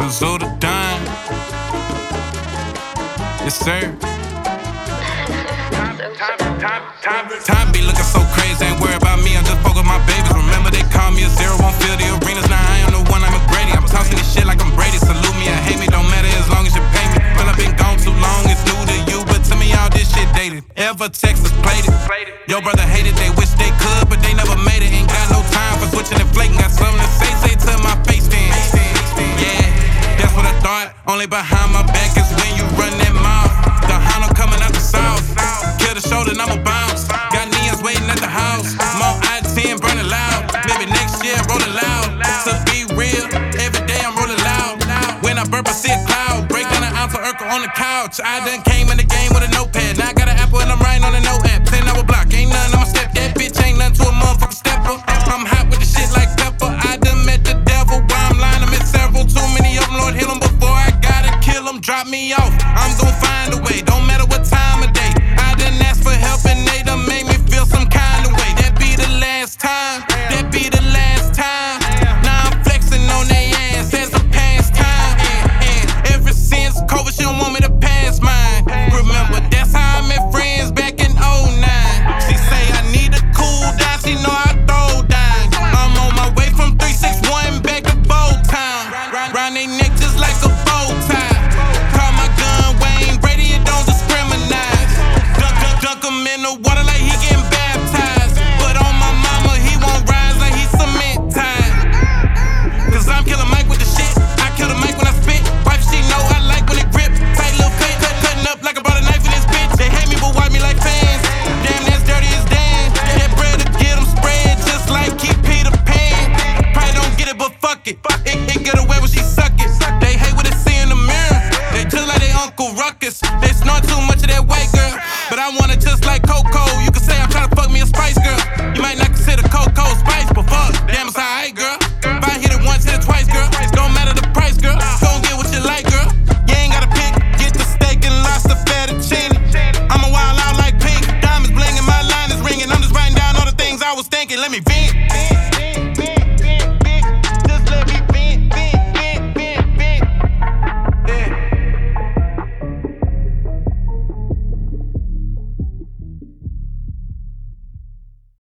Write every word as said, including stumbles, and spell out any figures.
Kazoo the dime. Yes, sir. Time, time, time, time be looking so crazy, ain't worry about me, I just focus my babies. Remember they call me a zero, won't fill the arenas. Now I am the one, I'm a Grady. I'm tossing this shit like I'm Brady. Salute me or hate me, don't matter as long as you pay me. Well, I've been gone too long, it's new to you, but to me all this shit dated. Ever Texas played it. Your brother hated, they wish they could, but they never made it. Ain't got no time for switching and flaking. Got something to say, say to my face then. Yeah, that's what I thought. Only behind my back is when you run that mouth. The Honda coming out the south. Kill the show, then I'ma bounce. Got neons waiting at the house. More I ten burning loud. Maybe next year rolling loud. To be real, every day I'm rolling loud. When I burp, I see a cloud. Break down an ounce of Urkel on the couch. I done came in the game with a notepad.